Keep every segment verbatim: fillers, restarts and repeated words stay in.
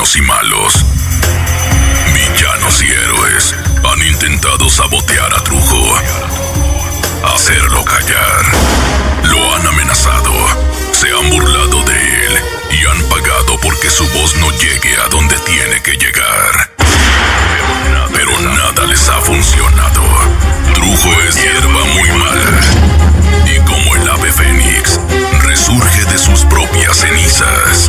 buenos y malos, villanos y héroes han intentado sabotear a Trujo, hacerlo callar. Lo han amenazado, se han burlado de él y han pagado porque su voz no llegue a donde tiene que llegar. Pero nada les ha funcionado. Trujo es hierba muy mala y como el ave fénix, resurge de sus propias cenizas.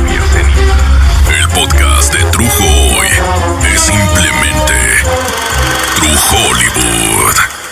El podcast de Trujo hoy es simplemente Trujóliwood.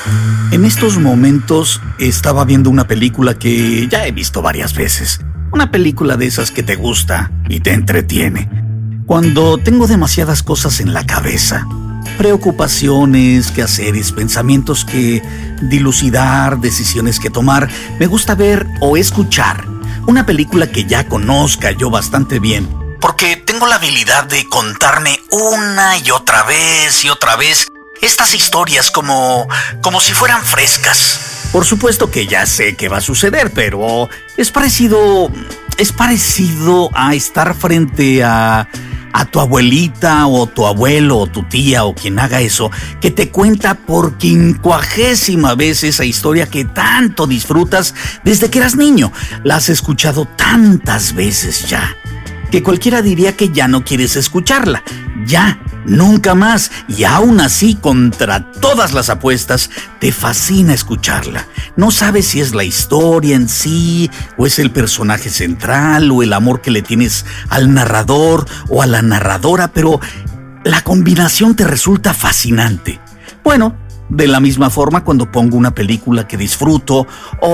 En estos momentos estaba viendo una película que ya he visto varias veces. Una película de esas que te gusta y te entretiene. Cuando tengo demasiadas cosas en la cabeza, preocupaciones, quehaceres, pensamientos que dilucidar, decisiones que tomar, me gusta ver o escuchar una película que ya conozca yo bastante bien, porque tengo la habilidad de contarme una y otra vez y otra vez estas historias como, como si fueran frescas. Por supuesto que ya sé qué va a suceder, pero es parecido, es parecido a estar frente a, a tu abuelita o tu abuelo o tu tía o quien haga eso, que te cuenta por quincuagésima vez esa historia que tanto disfrutas desde que eras niño. La has escuchado tantas veces ya, que cualquiera diría que ya no quieres escucharla. Ya, nunca más. Y aún así, contra todas las apuestas, te fascina escucharla. No sabes si es la historia en sí, o es el personaje central, o el amor que le tienes al narrador o a la narradora, pero la combinación te resulta fascinante. Bueno, de la misma forma cuando pongo una película que disfruto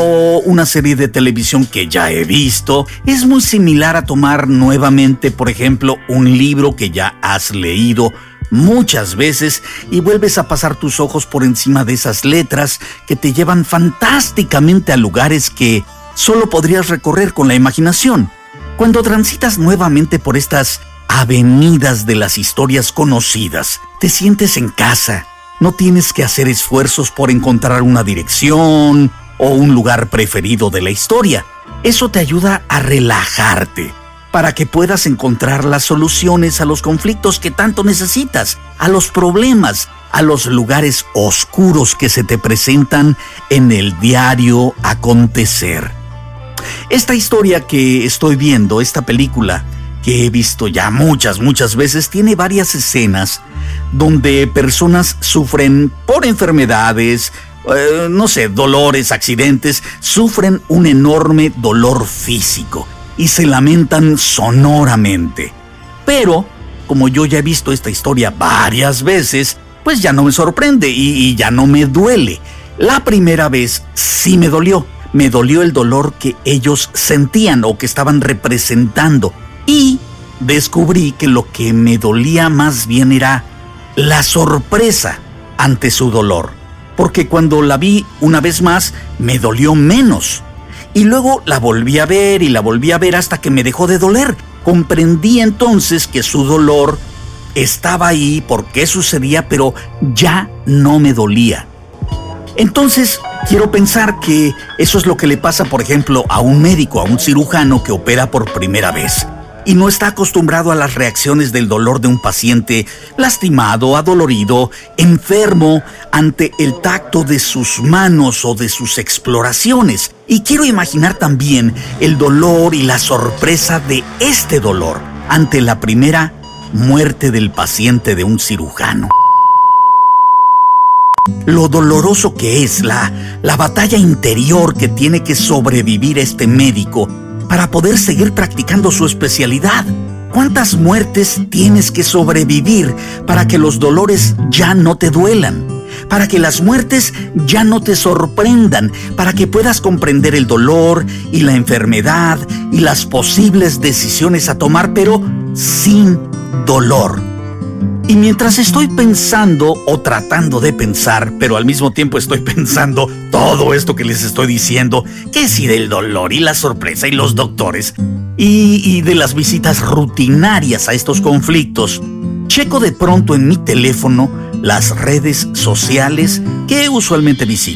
o una serie de televisión que ya he visto, es muy similar a tomar nuevamente, por ejemplo, un libro que ya has leído muchas veces y vuelves a pasar tus ojos por encima de esas letras que te llevan fantásticamente a lugares que solo podrías recorrer con la imaginación. Cuando transitas nuevamente por estas avenidas de las historias conocidas, te sientes en casa. No tienes que hacer esfuerzos por encontrar una dirección o un lugar preferido de la historia. Eso te ayuda a relajarte, para que puedas encontrar las soluciones a los conflictos que tanto necesitas, a los problemas, a los lugares oscuros que se te presentan en el diario acontecer. Esta historia que estoy viendo, esta película, que he visto ya muchas, muchas veces, tiene varias escenas donde personas sufren por enfermedades, eh, no sé, dolores, accidentes, sufren un enorme dolor físico y se lamentan sonoramente. Pero, como yo ya he visto esta historia varias veces, pues ya no me sorprende y, y ya no me duele. La primera vez sí me dolió, me dolió el dolor que ellos sentían o que estaban representando. Y descubrí que lo que me dolía más bien era la sorpresa ante su dolor, porque cuando la vi una vez más me dolió menos. Y luego la volví a ver y la volví a ver hasta que me dejó de doler. Comprendí entonces que su dolor estaba ahí, por qué sucedía, pero ya no me dolía. Entonces, quiero pensar que eso es lo que le pasa, por ejemplo, a un médico, a un cirujano que opera por primera vez y no está acostumbrado a las reacciones del dolor de un paciente lastimado, adolorido, enfermo, ante el tacto de sus manos o de sus exploraciones. Y quiero imaginar también el dolor y la sorpresa de este dolor ante la primera muerte del paciente de un cirujano. Lo doloroso que es la, la batalla interior que tiene que sobrevivir este médico para poder seguir practicando su especialidad. ¿Cuántas muertes tienes que sobrevivir para que los dolores ya no te duelan? Para que las muertes ya no te sorprendan, para que puedas comprender el dolor y la enfermedad y las posibles decisiones a tomar, pero sin dolor. Y mientras estoy pensando o tratando de pensar, pero al mismo tiempo estoy pensando todo esto que les estoy diciendo, que sí del dolor y la sorpresa y los doctores, y, y de las visitas rutinarias a estos conflictos, checo de pronto en mi teléfono las redes sociales que usualmente visito.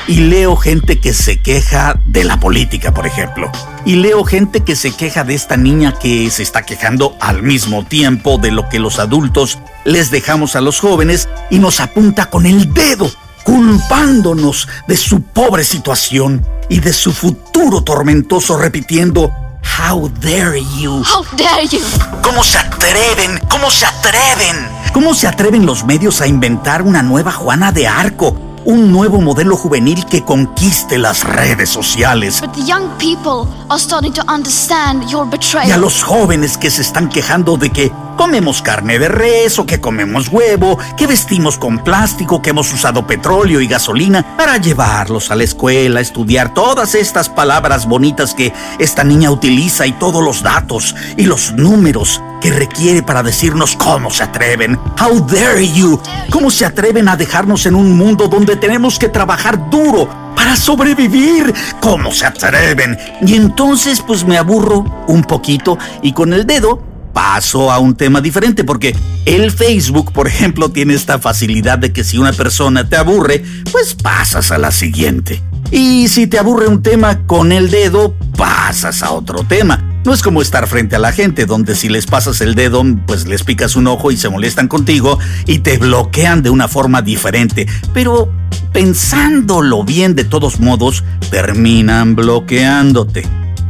y leo gente que se queja de la política, por ejemplo. Y leo gente que se queja de esta niña que se está quejando al mismo tiempo de lo que los adultos les dejamos a los jóvenes y nos apunta con el dedo, culpándonos de su pobre situación y de su futuro tormentoso, repitiendo: How dare you? How dare you? ¿Cómo se atreven? ¿Cómo se atreven? ¿Cómo se atreven los medios a inventar una nueva Juana de Arco? Un nuevo modelo juvenil que conquiste las redes sociales. But the young people are starting to understand your betrayal. Y a los jóvenes que se están quejando de que comemos carne de res o que comemos huevo, que vestimos con plástico, que hemos usado petróleo y gasolina para llevarlos a la escuela, a estudiar todas estas palabras bonitas que esta niña utiliza y todos los datos y los números que requiere para decirnos cómo se atreven. How dare you? ¿Cómo se atreven a dejarnos en un mundo donde tenemos que trabajar duro para sobrevivir? ¿Cómo se atreven? Y entonces pues me aburro un poquito y con el dedo paso a un tema diferente, porque el Facebook, por ejemplo, tiene esta facilidad de que si una persona te aburre, pues pasas a la siguiente. Y si te aburre un tema, con el dedo pasas a otro tema. No es como estar frente a la gente, donde si les pasas el dedo, pues les picas un ojo y se molestan contigo y te bloquean de una forma diferente. Pero pensándolo bien, de todos modos, terminan bloqueándote.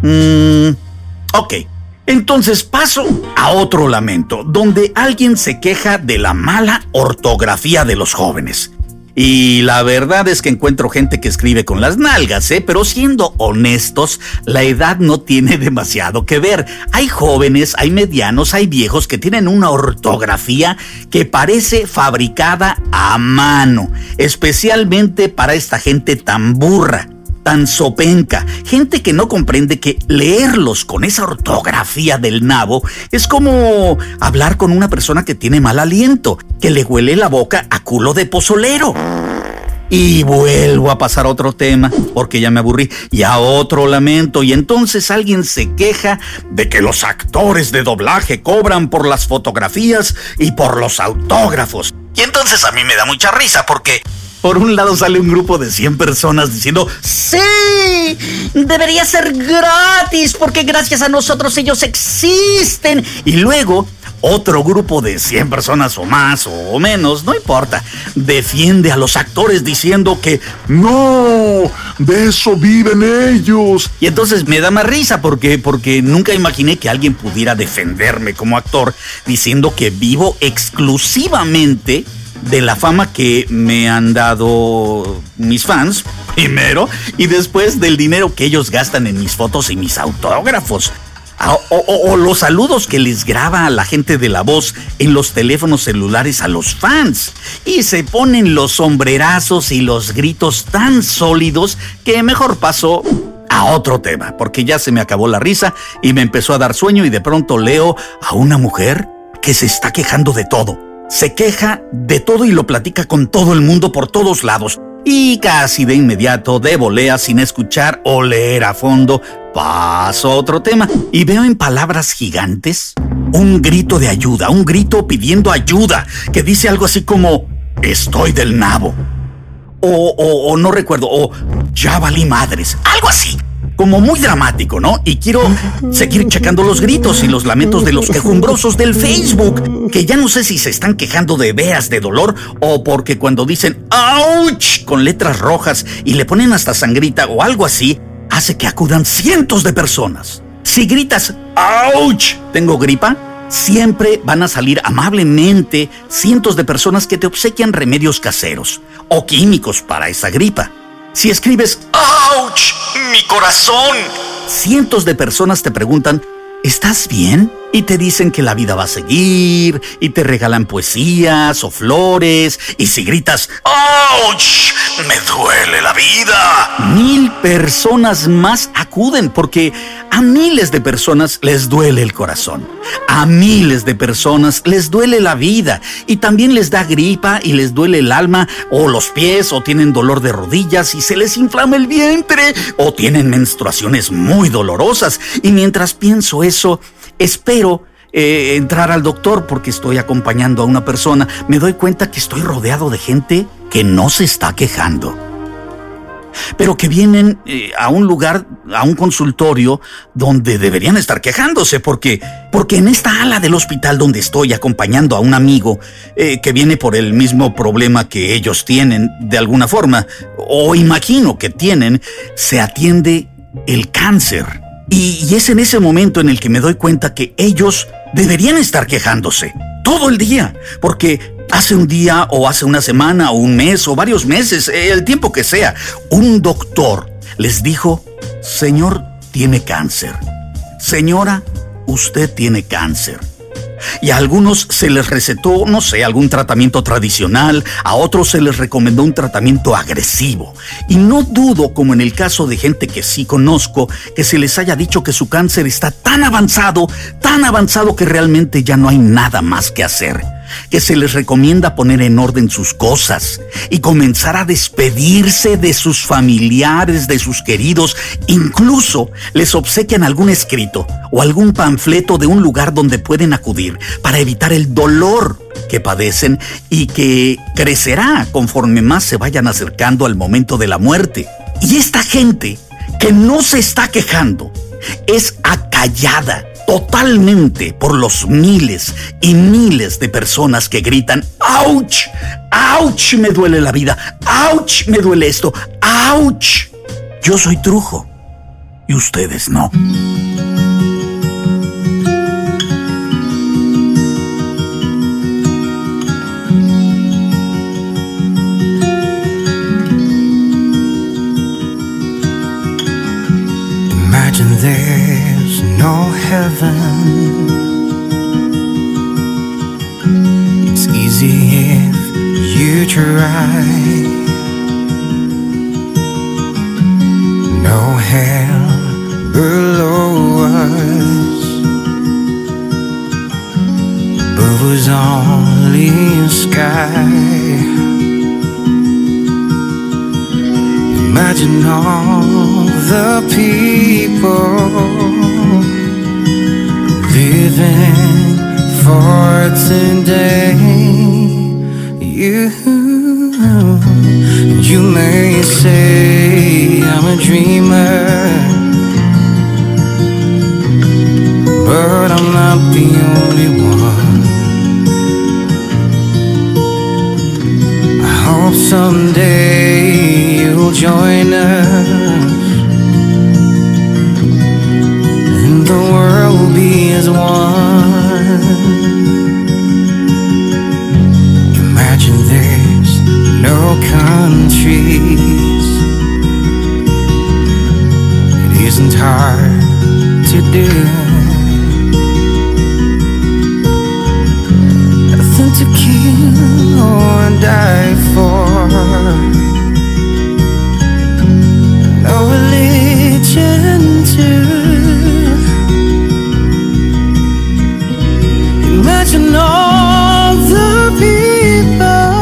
Mm, ok. Entonces paso a otro lamento, donde alguien se queja de la mala ortografía de los jóvenes. Y la verdad es que encuentro gente que escribe con las nalgas, ¿eh? Pero siendo honestos, la edad no tiene demasiado que ver. Hay jóvenes, hay medianos, hay viejos que tienen una ortografía que parece fabricada a mano, especialmente para esta gente tan burra, tan sopenca, gente que no comprende que leerlos con esa ortografía del nabo es como hablar con una persona que tiene mal aliento, que le huele la boca a culo de pozolero. Y vuelvo a pasar a otro tema, porque ya me aburrí, y a otro lamento, y entonces alguien se queja de que los actores de doblaje cobran por las fotografías y por los autógrafos. Y entonces a mí me da mucha risa, porque por un lado sale un grupo de cien personas diciendo: ¡sí! Debería ser gratis porque gracias a nosotros ellos existen. Y luego otro grupo de cien personas o más o menos, no importa, defiende a los actores diciendo que no, de eso viven ellos. Y entonces me da más risa porque, porque nunca imaginé que alguien pudiera defenderme como actor diciendo que vivo exclusivamente de la fama que me han dado mis fans, primero, y después del dinero que ellos gastan en mis fotos y mis autógrafos. O, o, o los saludos que les graba a la gente de La Voz en los teléfonos celulares a los fans. Y se ponen los sombrerazos y los gritos tan sólidos que mejor paso a otro tema, porque ya se me acabó la risa y me empezó a dar sueño y de pronto leo a una mujer que se está quejando de todo. Se queja de todo y lo platica con todo el mundo por todos lados. Y casi de inmediato, de volea, sin escuchar o leer a fondo, paso a otro tema y veo en palabras gigantes un grito de ayuda, un grito pidiendo ayuda, que dice algo así como: estoy del nabo. O, o, o no recuerdo, o ya valí madres, algo así. Como muy dramático, ¿no? Y quiero seguir checando los gritos y los lamentos de los quejumbrosos del Facebook, que ya no sé si se están quejando de veas de dolor o porque cuando dicen ¡ouch! Con letras rojas y le ponen hasta sangrita o algo así, hace que acudan cientos de personas. Si gritas ¡ouch! ¿Tengo gripa? Siempre van a salir amablemente cientos de personas que te obsequian remedios caseros o químicos para esa gripa. Si escribes ¡ouch! ¡Mi corazón! Cientos de personas te preguntan: ¿estás bien? Y te dicen que la vida va a seguir, y te regalan poesías o flores, y si gritas ¡ouch! ¡Me duele la vida! Mil personas más acuden porque a miles de personas les duele el corazón. A miles de personas les duele la vida y también les da gripa y les duele el alma o los pies o tienen dolor de rodillas y se les inflama el vientre o tienen menstruaciones muy dolorosas. Y mientras pienso eso, espero eh, entrar al doctor porque estoy acompañando a una persona. Me doy cuenta que estoy rodeado de gente que no se está quejando. pero que vienen eh, a un lugar, a un consultorio donde deberían estar quejándose, porque, porque en esta ala del hospital donde estoy acompañando a un amigo eh, que viene por el mismo problema que ellos tienen de alguna forma, o imagino que tienen, se atiende el cáncer. Y, y es en ese momento en el que me doy cuenta que ellos deberían estar quejándose todo el día, porque hace un día o hace una semana o un mes o varios meses, el tiempo que sea, un doctor les dijo: señor, tiene cáncer. Señora, usted tiene cáncer. Y a algunos se les recetó, no sé, algún tratamiento tradicional, a otros se les recomendó un tratamiento agresivo. Y no dudo, como en el caso de gente que sí conozco, que se les haya dicho que su cáncer está tan avanzado, tan avanzado que realmente ya no hay nada más que hacer. Que se les recomienda poner en orden sus cosas y comenzar a despedirse de sus familiares, de sus queridos. Incluso les obsequian algún escrito o algún panfleto de un lugar donde pueden acudir para evitar el dolor que padecen y que crecerá conforme más se vayan acercando al momento de la muerte. Y esta gente que no se está quejando es acallada totalmente por los miles y miles de personas que gritan: ¡auch! ¡Auch! Me duele la vida. ¡Auch! Me duele esto. ¡Auch! Yo soy Trujo y ustedes no. Imagine there's no heaven. It's easy if you try. No hell below us, above us only sky. Imagine all the people living for today. You, you may say I'm a dreamer, but I'm not the only one. I hope someday you'll join us, and the world will be as one. Imagine there's no countries. It isn't hard to do. Nothing to kill or die for. No religion too. Imagine all the people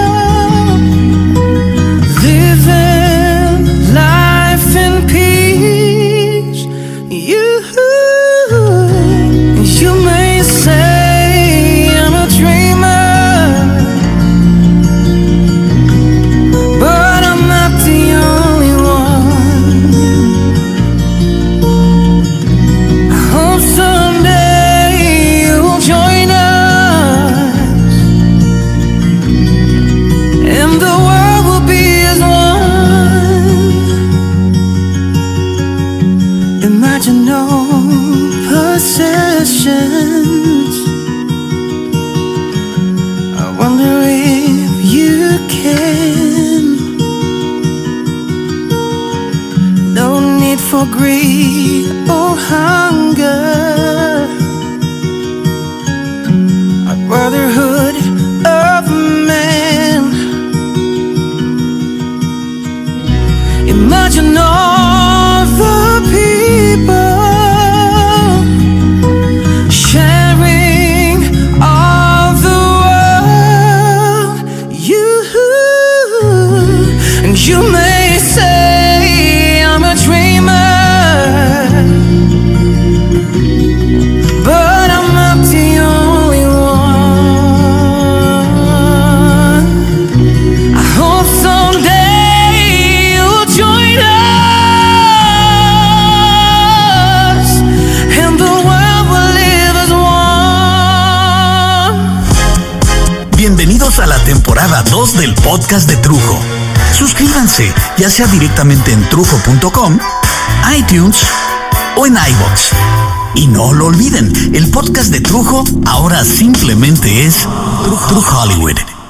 living life in peace. You, you may say I'm a dreamer, but I'm not the only one. I hope someday you'll join us, and the world will be as one. Imagine no possessions. I wonder if you can. No need for greed or hunger. A brotherhood of man. Imagine all the people sharing all the world. You, and you may say I'm a dreamer, temporada dos del podcast de Trujo. Suscríbanse, ya sea directamente en trujo punto com, iTunes o en iVoox. Y no lo olviden, el podcast de Trujo ahora simplemente es Trujo Hollywood.